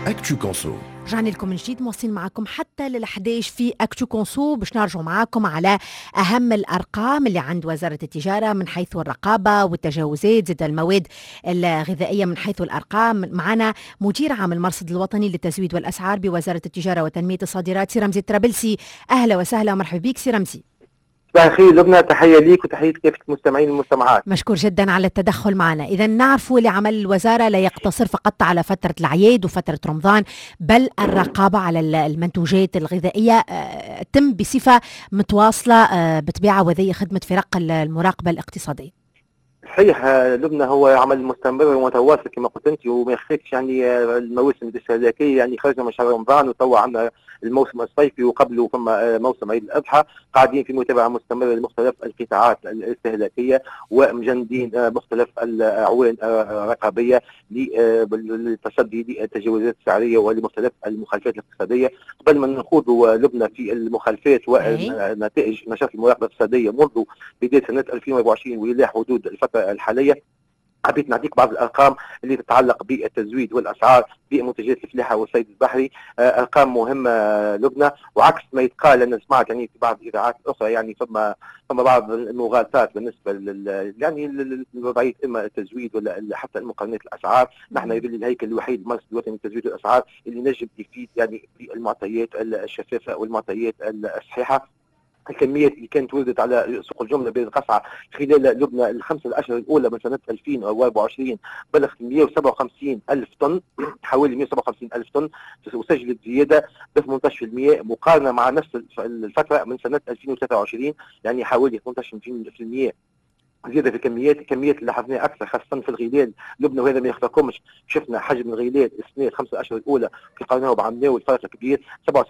أكتو كونسو. رجعنا لكم من جديد، مواصلين معكم حتى لل11 في أكتو كونسو باش نرجعوا معكم على أهم الأرقام اللي عند وزارة التجارة من حيث الرقابة والتجاوزات، زاد المواد الغذائية من حيث الأرقام. معنا مدير عام المرصد الوطني للتزويد والأسعار بوزارة التجارة وتنمية الصادرات سي رمزي الطرابلسي. أهلا وسهلا ومرحبا بك سي رمزي. صباح الخير لبنى، تحية ليك وتحية كافة المستمعين والمستمعات. مشكور جدا على التدخل معنا. إذا نعرفوا لعمل الوزارة لا يقتصر فقط على فترة الأعياد وفترة رمضان، بل الرقابة على المنتوجات الغذائية تم بصفة متواصلة بطبيعة، وذي خدمة فرق المراقبة الاقتصادية. صحيح لبنى، هو عمل مستمر ومتواصل كما قلت انت، وما يخفيكش يعني المواسم الاستهلاكيه، يعني خرجنا من شهر رمضان وتوا عندنا الموسم الصيفي وقبله ثم موسم عيد الاضحى، قاعدين في متابعه مستمره لمختلف القطاعات الاستهلاكيه ومجندين مختلف الاعوان الرقابيه للتصدي للتجاوزات السعريه ولمختلف المخالفات الاقتصاديه. قبل ما نخوض لبنى في المخالفات ونتائج نشاط المراقبه الاقتصاديه منذ بدايه سنه 2024 والى حدود الفتره الحاليه، حبيت نعطيك بعض الارقام اللي تتعلق بالتزويد والاسعار بمنتجات الفلاحه والصيد البحري. ارقام مهمه لبنى، وعكس ما يتقال انا سمعت يعني في بعض الاذاعات الاخرى يعني ثم بعض المغالطات بالنسبه يعني لوضعيه اما التزويد ولا حتى المقارنات الاسعار. نحن الهيكل الوحيد المرصد الوطني للتزويد والاسعار اللي نجم يفيد يعني بالمعطيات الشفافه والمعطيات الصحيحه. الكميات اللي كانت وردت على سوق الجمله بين القصعه خلال لبنى الخمسه الاشهر الاولى من سنه 2024 بلغت 157 الف طن، حوالي 157 الف طن، وسجلت زياده ب 18% مقارنه مع نفس الفتره من سنه 2023، يعني حوالي 18% زياده في الكميات اللي لاحظناها اكثر خاصه في الغلال لبنى، وهذا ما يخفاكمش. شفنا حجم الغلال السنه الخمسه اشهر الاولى في قارناه بعمناه والفرق كبير،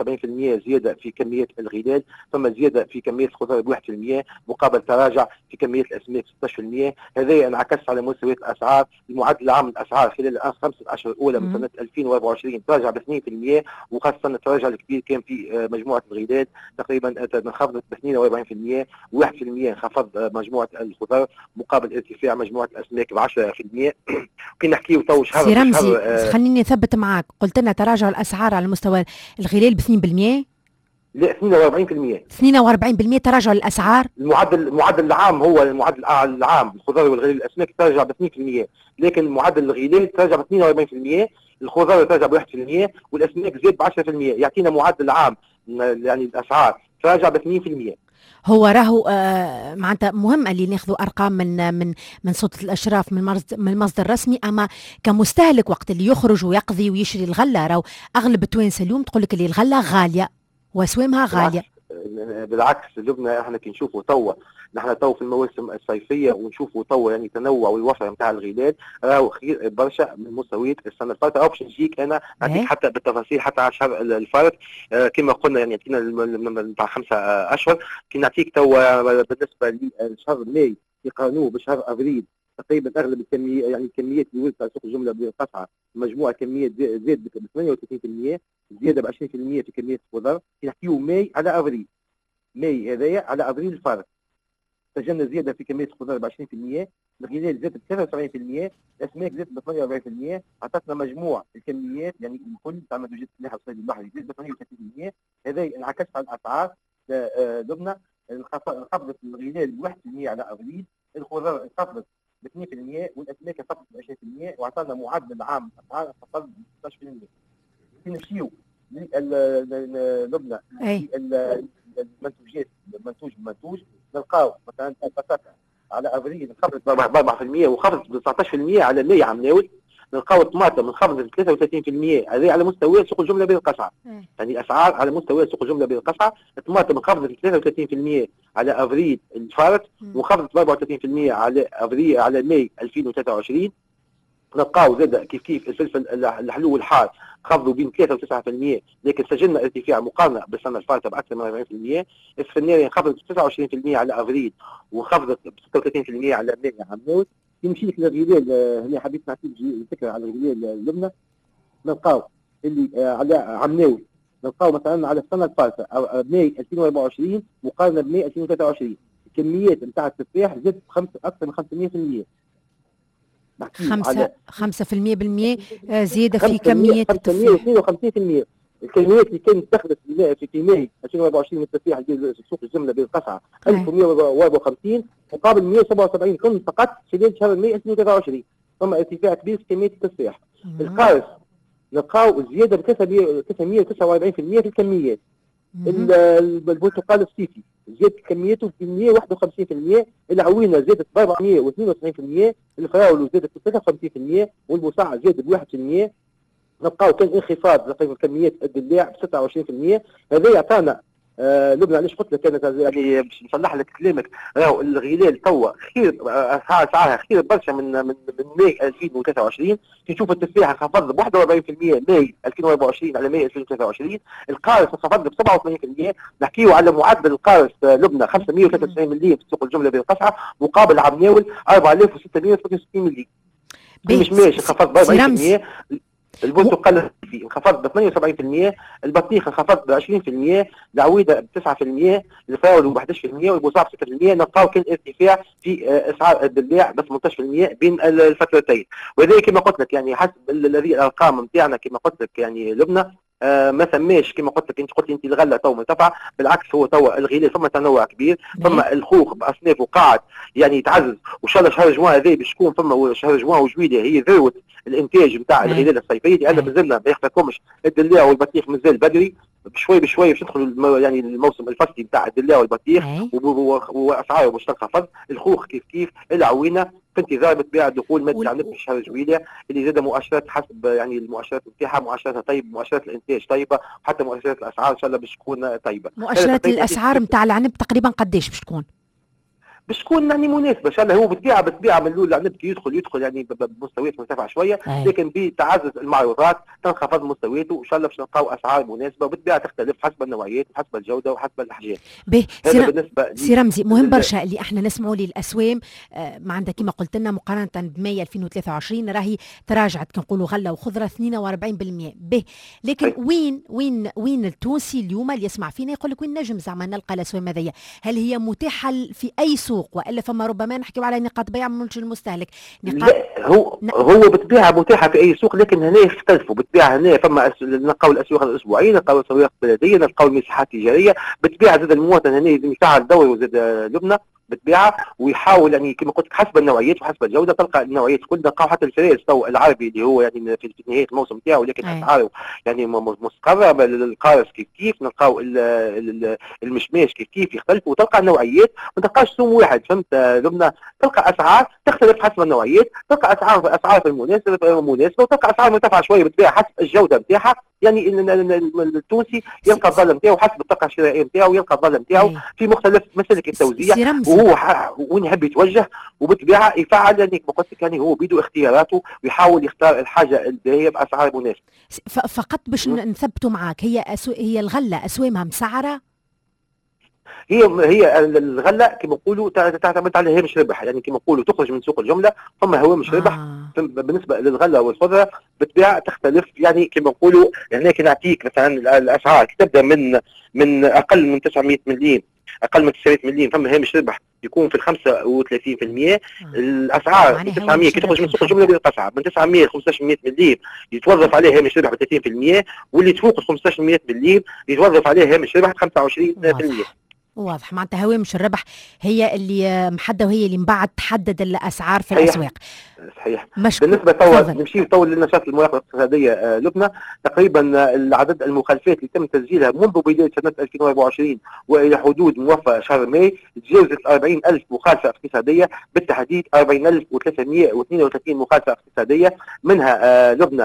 77% زياده في كميات الغلال، ثم زياده في كميه الخضار ب 1% مقابل تراجع في كميه الاسماك 16%. هذا انعكس على مستويات الاسعار. المعدل العام للاسعار خلال الخمسه اشهر الاولى من سنه 2024 تراجع ب 2%، وخاصه التراجع الكبير كان في مجموعه الغلال تقريبا انخفضت ب 42%، و1% انخفض مجموعه الخضار مقابل ارتفاع مجموعه الاسماك ب 10%. كي نحكيو تو شهر سي رمزي خليني نثبت معك، قلت لنا تراجع الاسعار على مستوى الغلال ب 2%؟ لا 42%. 42% تراجع الاسعار. المعدل العام، هو المعدل العام الخضار والغلال الاسماك تراجع ب 2%، لكن المعدل الغلال تراجع ب 42%، الخضار تراجع ب 1% والاسماك زاد ب 10%، يعطينا معدل عام يعني الاسعار تراجع ب 2%. هو راهو معناتها مهم اللي ناخذوا ارقام من سلطه الاشراف من المصدر الرسمي، اما كمستهلك وقت اللي يخرج ويقضي ويشري الغله، راهو اغلب التوانسه اليوم تقول لك اللي الغله غاليه واسوامها غاليه. بالعكس لبنى، احنا كي نشوفوا توا نحن تو في المواسم الصيفيه ونشوفوا توا يعني تنوع والوفره نتاع الغلال راهو خير برشا من مستويات السنه الفاتره. او باش نجيك انا نعطيك حتى بالتفاصيل حتى على شهر الفارط. كما قلنا يعني عطينا نتاع 5 اشهر. كي نعطيك توا بالنسبه لشهر ماي يقارنوه بشهر ابريل، تقريبا اغلب الكميه يعني الكميات اللي وردت على سوق الجمله بالقطعه مجموعه كميات زاد ب 38%، زياده ب 20% في كميه الخضار. نحكيو ماي على ابريل، ماي هذايا على ابريل الفارق سجلنا زياده في كميه الخضار ب 20%، الغلال زاد ب 73%، الاسماك زادت ب 48%، عطتنا مجموع الكميات يعني الكل تاع منتوجات الفلاحه والصيد البحري زاد ب 38%. هذا انعكس على الاسعار لبنى. انخفضت الغلال ب 1% على ابريل، الخضار انخفضت ب 2% والاسماك انخفضت ب 20%، واعطانا معدل عام اسعار انخفض ب 16%. نمشيو لبنى المنتوجات منتوج نلقاو مثلا البطاطا على ابريل انخفضت ب 4% وخفضت ب 19% على ماي عام ناول. نلقاو الطماطم انخفضت ب 33%، هذه على مستوى سوق الجمله بين القصعه، يعني اسعار على مستوى سوق الجمله بين القصعه. الطماطم انخفضت ب 33% على ابريل الفارط، وانخفضت ب 34% على ابريل على ماي 2023. نلقاو زاد كيف الفلفل الحلو والحار خفضوا بين 3 و 9%، لكن سجلنا ارتفاع مقارنه بالسنه الفاتره باكثر من 40%. السفناري انخفضت ب 29% على افريل وانخفضت ب 36% على ماي عام ناول. يمشي لك للغلال هنا حبيت نعطيك فكره على الغلال لبنى. نلقاو اللي على عام ناول نلقاو مثلا على السنه الفاتره ماي 2024 مقارنه بماي 2023، الكميات نتاع التفاح زادت اكثر من 500%. 5% زيادة في كمية التفاح. 52%. الكميات اللي كانت دخلت في ماي 2024 من التفاح في سوق الجمله بين القصعه 1151 مقابل 177 طن فقط خلال شهر ماي 2023. ثم ارتفاع كبير في كميه التفاح. القارص نلقاو زياده ب 349% في الكميات. البرتقال الصيفي زاد كميته ب 151%، العوينه زادت ب 492%، الفراوله زادت ب 53%، والبصاع زاد ب 1%. نلقاو كان انخفاض في كميات الدلاع ب 26%. هذا يعطانا لبنى. علاش قلت لك كانت يعني باش نصلح لك كلامك، راهو الغلال توا خير اسعارها خير برشا من ماي 2023. كي نشوف التفاح انخفض ب 41% ماي 2024 على ماي 2023. القارص انخفض ب 87%. نحكيو على معدل القارص لبنى 593 مليم في سوق الجمله بين القصعه مقابل عام ناول 4666 مليم. مش ماشي انخفض ب 40%. البرتقال انخفض ب 78%، البطيخ انخفض ب 20%، العويده ب 9%، الفراوله ب 11%، والبصاع ب 6%. نلقاو كان ارتفاع في اسعار الدلاع ب 18% بين الفترتين. وذلك كما قلت لك يعني حسب الذي الارقام نتاعنا كما قلت لك يعني لبنى ما ثماش كما قلت لك. انت قلت انت الغله تو مرتفعه، بالعكس هو تو الغلال ثم تنوع كبير، ثم الخوخ باصنافه قاعد يعني يتعزز، وان شاء الله شهر جوان هذا باش يكون ثم شهر جوان وجويليا هي ذروه الانتاج نتاع الغلال الصيفيه، لان مازلنا ما يخفاكمش الدلاع والبطيخ مازال بدري. بشوي بشوي باش ندخلوا يعني الموسم الفصلي نتاع الدلاع والبطيخ واسعاره باش تنخفض. الخوخ كيف العوينه في انتظار بالطبيعه دخول ماده عنب في شهر جويليا اللي زاد مؤشرات حسب يعني المؤشرات نتاعها مؤشراتها طيبه، مؤشرات الانتاج طيبه، وحتى مؤشرات الاسعار ان شاء الله باش تكون طيبه. مؤشرات الاسعار نتاع العنب تقريبا قداش باش تكون؟ باش تكون يعني مناسبه ان شاء الله. هو بالطبيعه من الاول العنب يدخل يعني بمستويات مرتفعه شويه، لكن بتعزز المعروضات تنخفض مستوياته وان شاء الله باش نلقاو اسعار مناسبه، وبالطبيعه تختلف حسب النوعيات وحسب الجوده وحسب الاحجام. هذا بالنسبه سي رمزي. مهم برشا اللي احنا نسمعوا للاسوام ما عندها كما قلت لنا مقارنه بماي 2023 راهي تراجعت كنقولوا غله وخضره 42%. لكن وين التونسي اليوم اللي يسمع فينا يقول لك وين نجم زعما نلقى الاسوام هذيا؟ هل هي متاحه في اي سوق والا فما ربما نحكيو على نقاط بيع من المستهلك؟ هو بالطبيعه متاحه في اي سوق، لكن هنا يختلفوا بالطبيعه. هنا فما نلقاو الاسواق الاسبوعيه، نلقاو الاسواق البلديه، نلقاو المساحات التجاريه. بالطبيعه زاد المواطن هنا لازم يفعل دوره وزاد لبنى بالطبيعه، ويحاول يعني كما قلت حسب النوعيات وحسب الجوده. تلقى النوعيات كل نلقاو حتى الفراس تو العربي اللي هو يعني في نهايه الموسم نتاعو، لكن اسعاره يعني مستقره. القارص كيف نلقاو المشماش كيف يختلفوا، وتلقى النوعيات ما تلقاش سوم واحد. فهمت لبنى؟ تلقى اسعار تختلف حسب النوعيات، تلقى اسعار في المناسبه، وتلقى اسعار مرتفعه شويه بالطبيعه حسب الجوده نتاعها. يعني التونسي يلقى الظل نتاعو حسب الطاقه الشرائيه نتاعو، يلقى الظل نتاعو في مختلف مسالك التوزيع، وهو وين يحب يتوجه. وبالطبيعه يفعل يعني كما قلت لك يعني هو بيدو اختياراته ويحاول يختار الحاجه اللي هي باسعار مناسبه. فقط باش نثبتوا معاك، هي الغله اسوامها مسعره؟ هي الغله كما نقولوا تعتمد على هامش ربح، يعني كما نقولوا تخرج من سوق الجمله ثم هوامش ربح. بالنسبه للغله والخضره بالطبيعه تختلف، يعني كما نقولوا يعني كي نعطيك مثلا الاسعار تبدا من اقل من 900 مليم، اقل من 900 مليم ثم هامش ربح يكون في 35%. الاسعار من 900 كي تخرج من سوق الجمله بالقصعه من 900 ل 1500 مليم يتوظف عليه هامش ربح ب 30%، واللي تفوق 1500 مليم يتوظف عليه هامش ربح ب 25%. واضح. معناتها هوامش الربح هي اللي محدده وهي اللي من بعد تحدد الاسعار في الاسواق. صحيح. بالنسبه نمشي للنشاط المراقبه الاقتصاديه لبنى، تقريبا العدد المخالفات اللي تم تسجيلها منذ بدايه سنه 2024 والى حدود موفى شهر ماي تجاوزت 40,000 مخالفه اقتصاديه، بالتحديد 40,332 مخالفه اقتصاديه. منها لبنى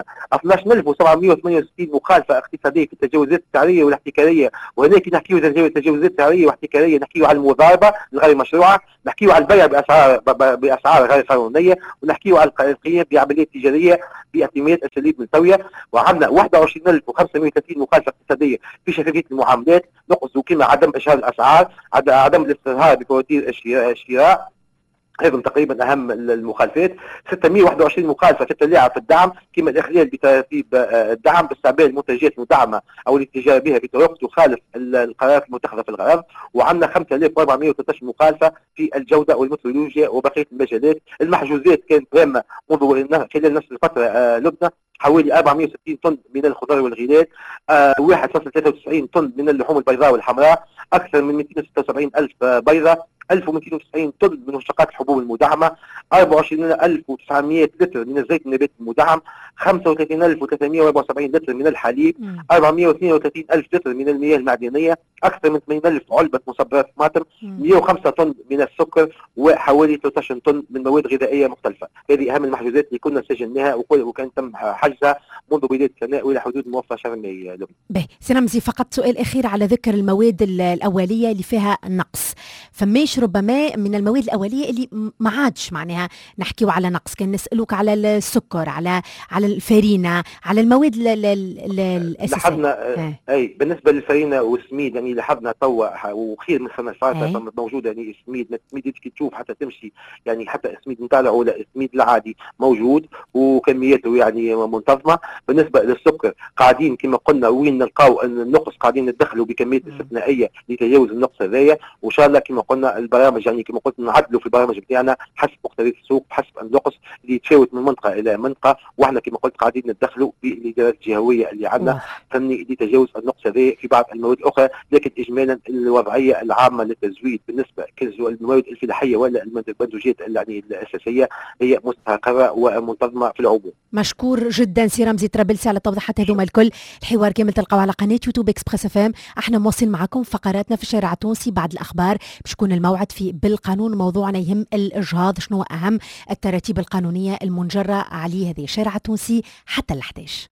12,768 مخالفه اقتصاديه في التجاوزات السعريه والاحتكاريه. وهناك نحكيو تجاوزات سعريه واحتكاريه نحكيو على المضاربه الغير مشروعه، نحكيو على البيع باسعار غير قانونيه، ونحكيو على القيام بعمليات تجاريه باعتماد اساليب ملتويه. وعندنا 21,530 مخالفه اقتصاديه في شفافيه المعاملات، نقصوا كما عدم اشهار الاسعار، عدم الاستظهار بفواتير الشراء، هذم تقريبا اهم المخالفات. 621 مخالفه تتلاعب في الدعم، كما الاخلال بترتيب الدعم باستعمال المنتجات المدعمه او الاتجاه بها بطرق تخالف القرارات المتخذه في الغرض. وعندنا 5413 مخالفه في الجوده والميثودولوجيا وبقيه المجالات. المحجوزات كانت هامه منذ خلال نفس الفتره لبنى، حوالي 460 طن من الخضار والغلال، 1.93 طن من اللحوم البيضاء والحمراء، اكثر من 276 الف بيضه، 1290 طن من مشتقات الحبوب المدعمه، 24900 لتر من الزيت النباتي المدعم، 35374 لتر من الحليب، 432 ألف لتر من المياه المعدنيه، اكثر من 80,000 علبه مصبرات طماطم، 105 طن من السكر، وحوالي 13 طن من مواد غذائيه مختلفه. هذه اهم المحجوزات اللي كنا سجلناها وكان تم حجزها منذ بدايه السنه والى حدود موفى شهر ماي. باهي سي رمزي، فقط سؤال اخير على ذكر المواد الاوليه اللي فيها نقص. فماش ربما من المواد الاوليه اللي ما عادش معناها نحكيو على نقص، كان نسالوك على السكر، على الفارينه، على المواد الاساسيه. لاحظنا اي بالنسبه للفارينه والسميد، يعني لاحظنا توا وخير من السنه الفاتت موجوده يعني سميد كي تشوف حتى تمشي، يعني حتى السميد نتاع ولا السميد العادي موجود وكمياته يعني منتظمه. بالنسبه للسكر قاعدين كما قلنا وين نلقاو النقص، قاعدين ندخلوا بكميات استثنائيه لتجاوز النقص هذايا، وان شاء الله كما قلنا البرامج يعني كما قلت نعدلوا في البرامج بتاعنا حسب مقتضيات السوق، حسب النقص اللي يتفاوت من منطقه الى منطقه، واحنا كما قلت قاعدين ندخلوا بالادارات الجهويه اللي عندنا فهمني لتجاوز النقص هذا في بعض المواد الاخرى. لكن اجمالا الوضعيه العامه للتزويد بالنسبه المواد الفلاحيه ولا المنتوجات يعني الاساسيه هي مستقره ومنتظمه في العموم. مشكور جدا سي رمزي طرابلسي على توضيحات هذوما الكل. الحوار كامل تلقاوه على قناه يوتيوب اكسبريس اف ام. احنا مواصلين معكم فقراتنا في الشارع التونسي بعد الاخبار، باش يكون الموعد في بالقانون. موضوعنا يهم الاجهاض، شنو اهم التراتيب القانونيه المنجره عليه هذه الشارع التونسي حتى ال11.